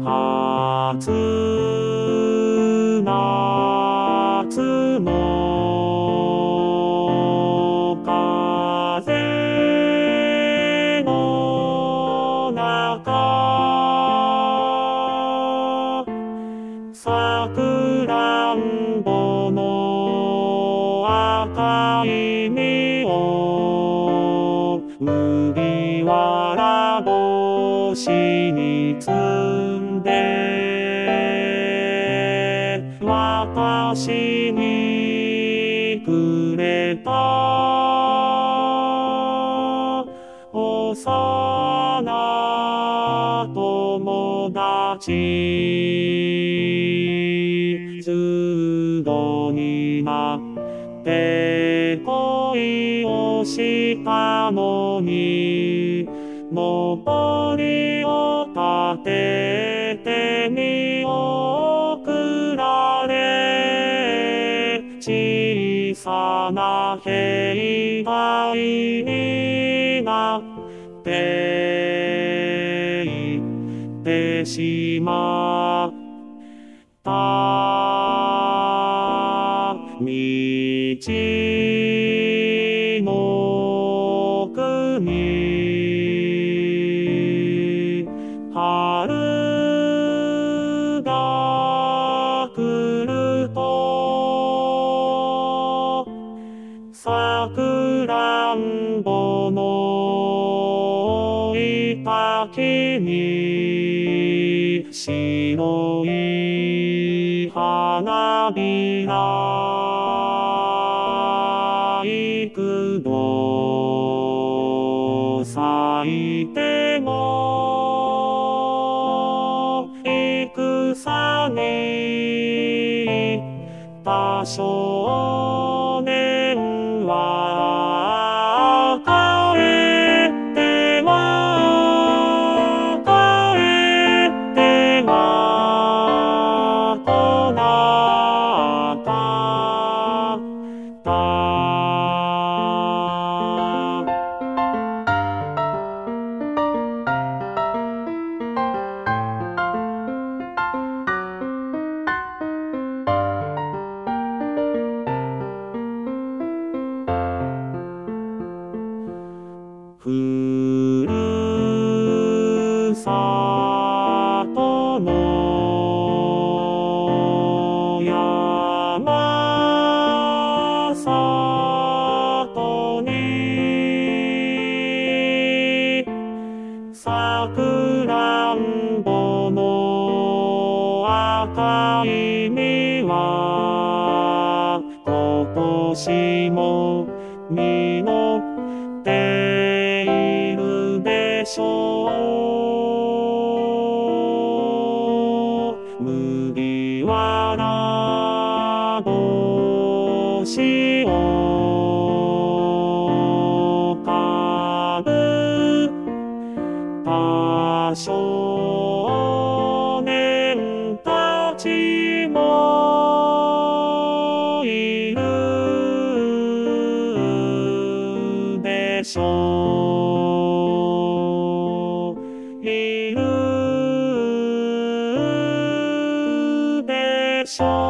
夏の風の中、さくらんぼの赤い実を麦わら帽子に積んで私にくれた幼友達、ズドになって恋をしたのに、登りを立てて見送られ、小さな兵隊になっていってしまった。道の国、春が来ると、さくらんぼの頂に白い花びら幾度咲いても戦に行った少年は帰っては来なかった。ふるさとの山里にさくらんぼの赤い実は今年も実っているでしょう。麦わら帽子をかぶった少年たちもいるでしょう。いるでしょう。